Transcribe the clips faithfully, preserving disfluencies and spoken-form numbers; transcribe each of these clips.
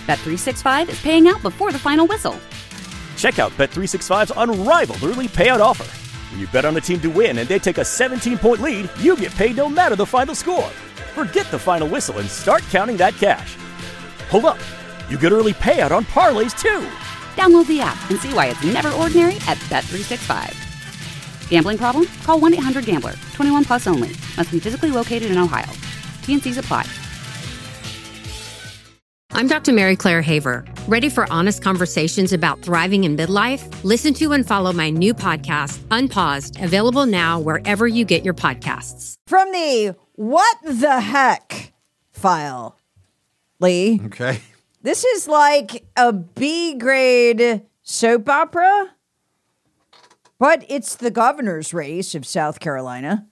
Bet three sixty-five is paying out before the final whistle. Check out Bet three sixty-five's unrivaled early payout offer. When you bet on a team to win and they take a seventeen-point lead, you get paid no matter the final score. Forget the final whistle and start counting that cash. Hold up. You get early payout on parlays, too. Download the app and see why it's never ordinary at Bet three sixty-five. Gambling problem? Call one eight hundred gambler. twenty-one plus only. Must be physically located in Ohio. T N Cs apply. I'm Doctor Mary Claire Haver. Ready for honest conversations about thriving in midlife? Listen to and follow my new podcast, Unpaused, available now wherever you get your podcasts. From the What the Heck file, Lee. Okay. This is like a B-grade soap opera, but it's the governor's race of South Carolina.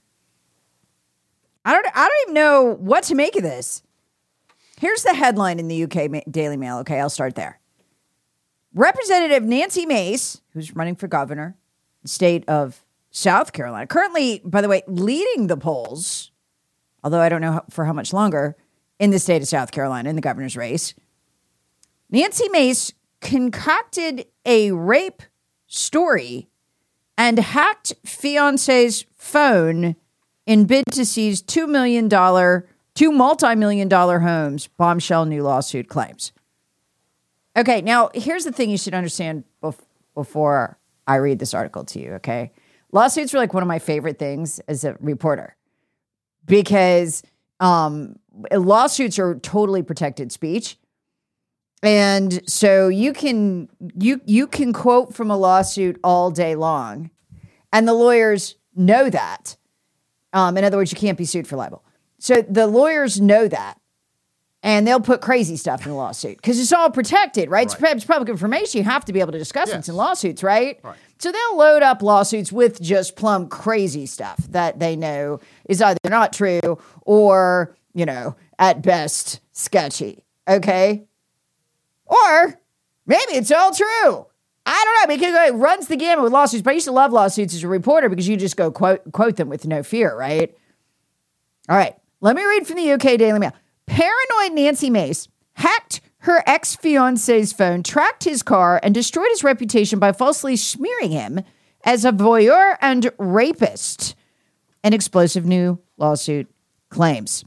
I don't, I don't even know what to make of this. Here's the headline in the U K Daily Mail. Okay, I'll start there. Representative Nancy Mace, who's running for governor, the state of South Carolina, currently, by the way, leading the polls, although I don't know how, for how much longer, in the state of South Carolina in the governor's race. Nancy Mace concocted a rape story and hacked fiance's phone in bid to seize two million dollars Two multi-million dollar homes, bombshell new lawsuit claims. Okay, now here's the thing you should understand bef- before I read this article to you, okay? Lawsuits are like one of my favorite things as a reporter because um, lawsuits are totally protected speech. And so you can you you can quote from a lawsuit all day long, and the lawyers know that. Um, in other words, you can't be sued for libel. So the lawyers know that, and they'll put crazy stuff in the lawsuit because it's all protected, right? right? It's public information. You have to be able to discuss yes. it in lawsuits, right? right? So they'll load up lawsuits with just plumb crazy stuff that they know is either not true or, you know, at best sketchy, okay? Or maybe it's all true. I don't know, because it runs the gamut with lawsuits, but I used to love lawsuits as a reporter because you just go quote, quote them with no fear, right? All right. Let me read from the U K Daily Mail. Paranoid Nancy Mace hacked her ex-fiance's phone, tracked his car, and destroyed his reputation by falsely smearing him as a voyeur and rapist. An explosive new lawsuit claims.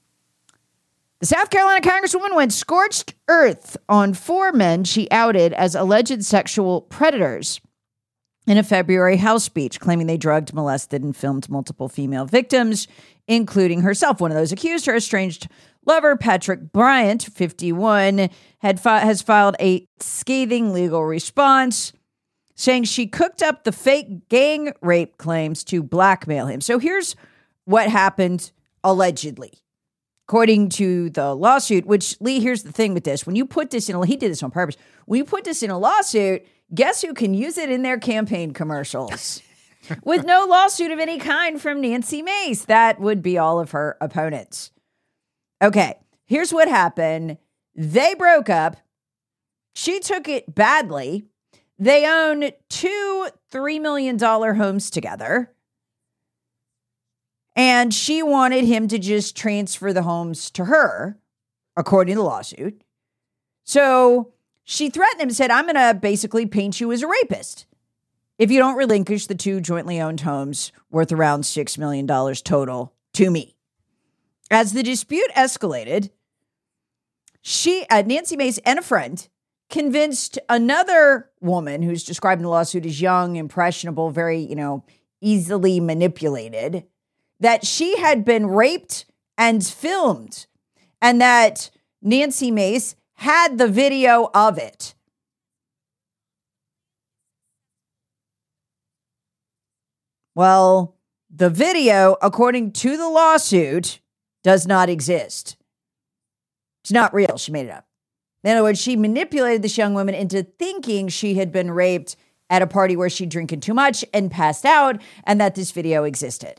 The South Carolina Congresswoman went scorched earth on four men she outed as alleged sexual predators in a February House speech, claiming they drugged, molested, and filmed multiple female victims, including herself. One of those accused, her estranged lover, Patrick Bryant, fifty-one, had fi- has filed a scathing legal response, saying she cooked up the fake gang rape claims to blackmail him. So here's what happened allegedly, according to the lawsuit, which, Lee, here's the thing with this. When you put this in a, he did this on purpose. When you put this in a lawsuit, guess who can use it in their campaign commercials? With no lawsuit of any kind from Nancy Mace. That would be all of her opponents. Okay, here's what happened. They broke up. She took it badly. They own two three million dollars homes together. And she wanted him to just transfer the homes to her, according to the lawsuit. So she threatened him and said, I'm going to basically paint you as a rapist if you don't relinquish the two jointly owned homes worth around six million dollars total to me. As the dispute escalated, she, uh, Nancy Mace and a friend convinced another woman who's described in the lawsuit as young, impressionable, very, you know, easily manipulated, that she had been raped and filmed, and that Nancy Mace had the video of it. Well, the video, according to the lawsuit, does not exist. It's not real. She made it up. In other words, she manipulated this young woman into thinking she had been raped at a party where she'd drinking too much and passed out, and that this video existed.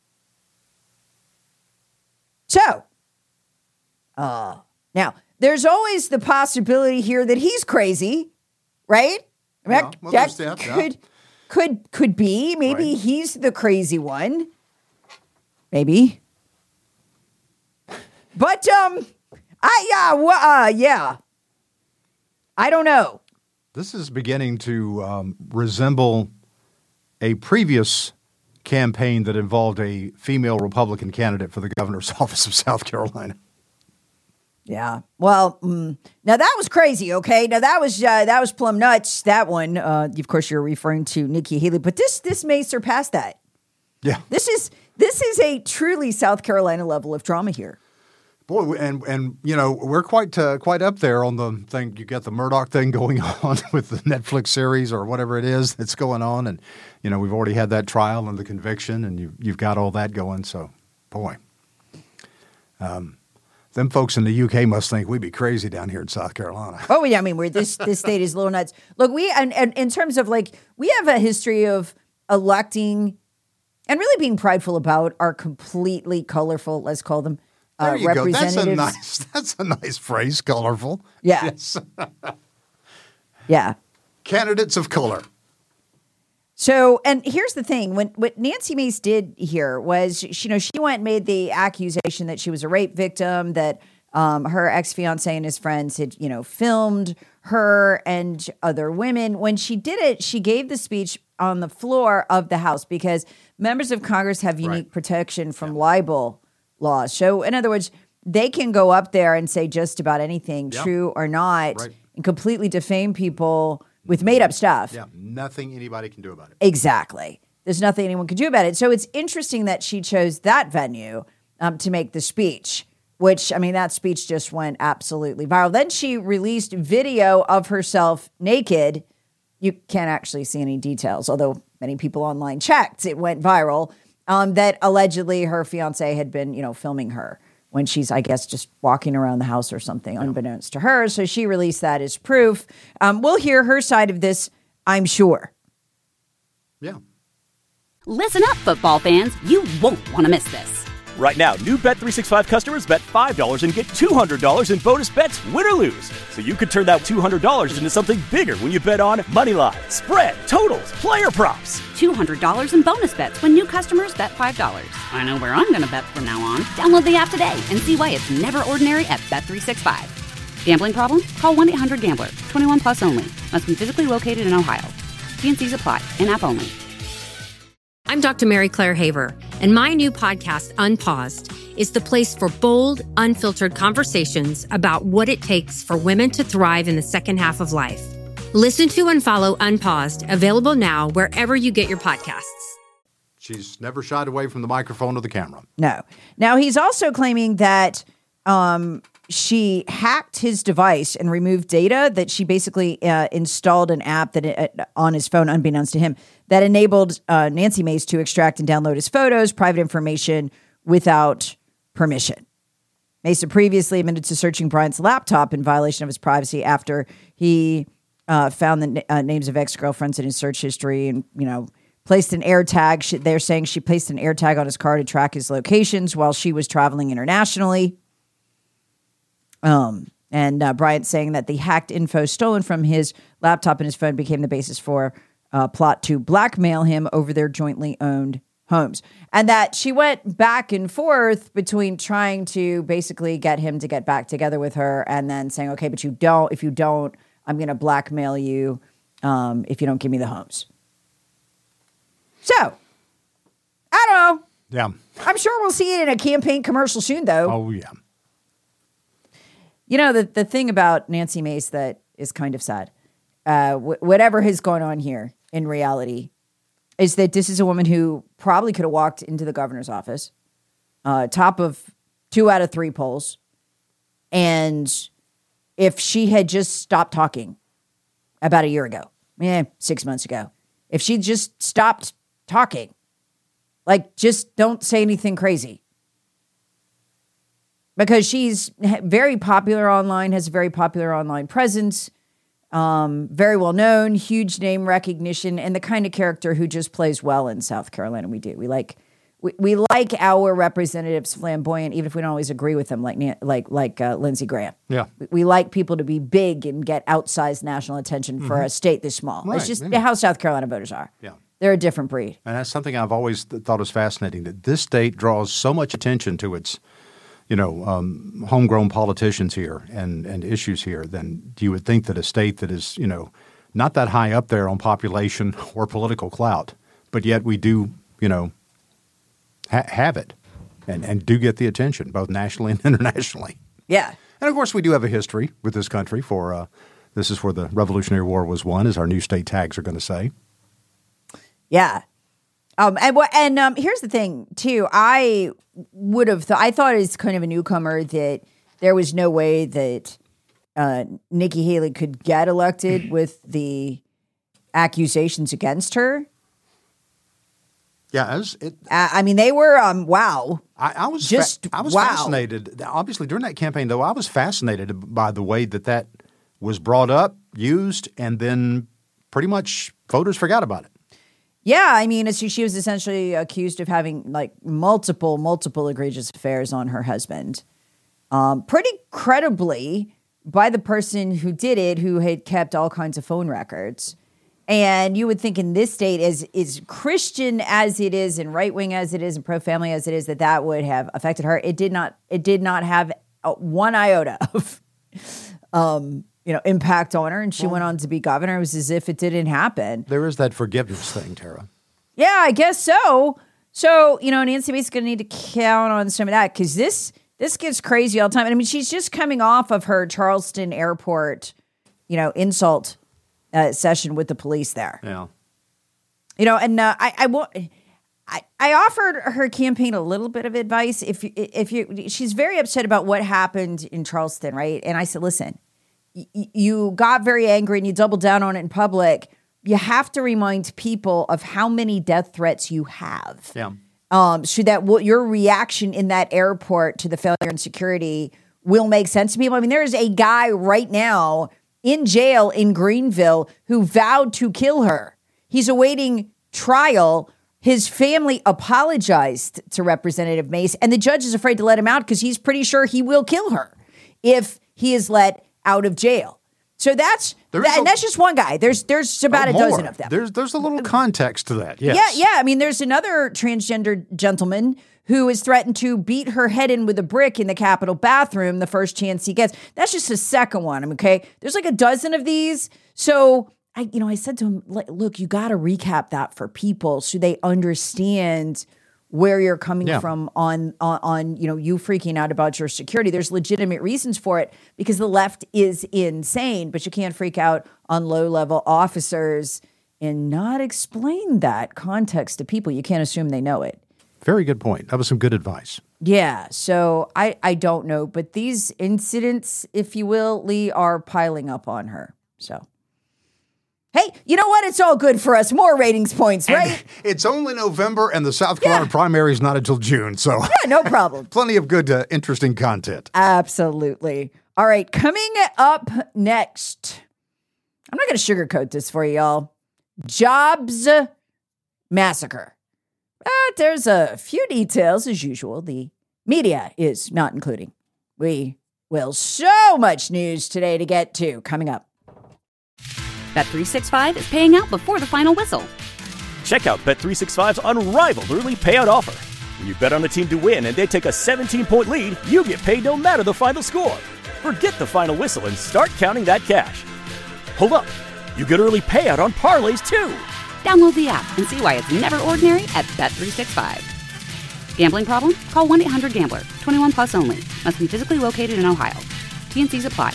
So, uh, now, there's always the possibility here that he's crazy, right? I mean, yeah, well, that, that could, yeah. could, could be. Maybe right. he's the crazy one. Maybe. But, um, I, yeah, well, uh, yeah. I don't know. This is beginning to um, resemble a previous campaign that involved a female Republican candidate for the governor's office of South Carolina. Yeah. Well, mm, now that was crazy. Okay. Now that was uh, that was plumb nuts. That one. Uh, of course, you're referring to Nikki Haley, but this this may surpass that. Yeah. This is this is a truly South Carolina level of drama here. Boy, and and you know we're quite uh, quite up there on the thing. You got the Murdoch thing going on with the Netflix series or whatever it is that's going on, and you know we've already had that trial and the conviction, and you you've got all that going. So, boy. Um. Them folks in the U K must think we'd be crazy down here in South Carolina. Oh yeah, I mean, we're this this state is a little nuts. Look, we and, and in terms of like we have a history of electing and really being prideful about our completely colorful, let's call them uh, there you representatives. Go. That's a nice. That's a nice phrase. Colorful. Yeah. Yes. Yeah. Candidates of color. So, and here's the thing: when what Nancy Mace did here was, you know, she went and made the accusation that she was a rape victim, that um, her ex-fiance and his friends had, you know, filmed her and other women. When she did it, she gave the speech on the floor of the House because members of Congress have unique right. protection from yeah. libel laws. So, in other words, they can go up there and say just about anything, yeah. true or not, right. and completely defame people with made-up stuff. Yeah, nothing anybody can do about it. Exactly. There's nothing anyone can do about it. So it's interesting that she chose that venue um, to make the speech, which, I mean, that speech just went absolutely viral. Then she released video of herself naked. You can't actually see any details, although many people online checked. It went viral, um, that allegedly her fiancé had been, you know, filming her when she's, I guess, just walking around the house or something, yeah. unbeknownst to her. So she released that as proof. Um, we'll hear her side of this, I'm sure. Yeah. Listen up, football fans. You won't want to miss this. Right now, new Bet three sixty-five customers bet five dollars and get two hundred dollars in bonus bets, win or lose. So you could turn that two hundred dollars into something bigger when you bet on money line, spread, totals, player props. two hundred dollars in bonus bets when new customers bet five dollars. I know where I'm going to bet from now on. Download the app today and see why it's never ordinary at Bet three sixty-five. Gambling problem? Call one eight hundred gambler. twenty-one plus only. Must be physically located in Ohio. T and C's apply. In-app only. I'm Doctor Mary Claire Haver, and my new podcast, Unpaused, is the place for bold, unfiltered conversations about what it takes for women to thrive in the second half of life. Listen to and follow Unpaused, available now wherever you get your podcasts. She's never shied away from the microphone or the camera. No. Now, he's also claiming that um, she hacked his device and removed data, that she basically uh, installed an app that uh, on his phone, unbeknownst to him, that enabled uh, Nancy Mace to extract and download his photos, private information, without permission. Mason previously admitted to searching Bryant's laptop in violation of his privacy after he uh, found the uh, names of ex-girlfriends in his search history and, you know, placed an air tag. She, they're saying she placed an air tag on his car to track his locations while she was traveling internationally. Um, and uh, Bryant saying that the hacked info stolen from his laptop and his phone became the basis for a plot to blackmail him over their jointly owned homes. And that she went back and forth between trying to basically get him to get back together with her and then saying, okay, but you don't, if you don't, I'm going to blackmail you um, if you don't give me the homes. So, I don't know. Yeah. I'm sure we'll see it in a campaign commercial soon, though. Oh, yeah. You know, the, the thing about Nancy Mace that is kind of sad, uh, wh- whatever is going on here in reality, is that this is a woman who probably could have walked into the governor's office, uh, top of two out of three polls. And if she had just stopped talking about a year ago, eh, six months ago, if she just stopped talking, like just don't say anything crazy. Because she's very popular online, has a very popular online presence, um, very well known, huge name recognition, and the kind of character who just plays well in South Carolina. We do. We like we, we like our representatives flamboyant, even if we don't always agree with them, like like like uh, Lindsey Graham. Yeah, we, we like people to be big and get outsized national attention for mm-hmm. a state this small. Right. It's just Yeah. how South Carolina voters are. Yeah. They're a different breed. And that's something I've always th- thought was fascinating, that this state draws so much attention to its you know, um, homegrown politicians here and, and issues here, then you would think that a state that is, you know, not that high up there on population or political clout, but yet we do, you know, ha- have it and, and do get the attention both nationally and internationally. Yeah. And, of course, we do have a history with this country for uh, this is where the Revolutionary War was won, as our new state tags are going to say. Yeah. Um, and and um, here's the thing, too. I would have thought, I thought as kind of a newcomer that there was no way that uh, Nikki Haley could get elected with the accusations against her. Yeah, as it, Uh, I mean, they were, um, wow. I, I was Just fa- I was wow. fascinated. Obviously, during that campaign, though, I was fascinated by the way that that was brought up, used, and then pretty much voters forgot about it. Yeah, I mean, it's, she was essentially accused of having like multiple, multiple egregious affairs on her husband. Um, pretty credibly by the person who did it, who had kept all kinds of phone records. And you would think in this state, as, as Christian as it is and right-wing as it is and pro-family as it is, that that would have affected her. It did not, it did not have a, one iota of um, you know, impact on her. And she well, went on to be governor. It was as if it didn't happen. There is that forgiveness thing, Tara. Yeah, I guess so. So, you know, Nancy Mace's going to need to count on some of that because this this gets crazy all the time. And I mean, she's just coming off of her Charleston airport, you know, insult uh, session with the police there. Yeah. You know, and uh, I, I want. I, I offered her campaign a little bit of advice. If if you, she's very upset about what happened in Charleston, right? And I said, listen, y- you got very angry and you doubled down on it in public. You have to remind people of how many death threats you have. Yeah. Um, so that w- your reaction in that airport to the failure in security will make sense to people. I mean, there is a guy right now in jail in Greenville who vowed to kill her. He's awaiting trial. His family apologized to Representative Mace, and the judge is afraid to let him out because he's pretty sure he will kill her if he is let out of jail. So that's that, a, and that's just one guy. There's there's about oh, a more. dozen of them. There's there's a little context to that. Yes. Yeah, yeah. I mean, there's another transgender gentleman who is threatened to beat her head in with a brick in the Capitol bathroom the first chance he gets. That's just the second one. Okay, there's like a dozen of these. So I, you know, I said to him, look, you got to recap that for people so they understand where you're coming yeah. from on, on, on, you know, you freaking out about your security. There's legitimate reasons for it because the left is insane, but you can't freak out on low-level officers and not explain that context to people. You can't assume they know it. Very good point. That was some good advice. Yeah, so I, I don't know, but these incidents, if you will, Lee, are piling up on her. So, hey, you know what? It's all good for us. More ratings points, right? And it's only November, and the South Carolina Yeah. primary is not until June. So, Yeah, no problem. plenty of good, uh, interesting content. Absolutely. All right, coming up next, I'm not going to sugarcoat this for you, y'all. Jobs massacre. But there's a few details, as usual, the media is not including. We will so much news today to get to coming up. Bet three sixty-five is paying out before the final whistle. Check out Bet three sixty-five's unrivaled early payout offer. When you bet on a team to win and they take a seventeen-point lead, you get paid no matter the final score. Forget the final whistle and start counting that cash. Hold up. You get early payout on parlays, too. Download the app and see why it's never ordinary at Bet three sixty-five. Gambling problem? Call one eight hundred gambler. twenty-one plus only. Must be physically located in Ohio. T and Cs apply.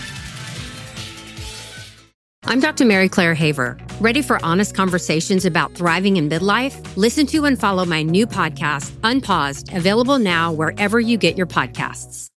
I'm Doctor Mary Claire Haver. Ready for honest conversations about thriving in midlife? Listen to and follow my new podcast, Unpaused, available now wherever you get your podcasts.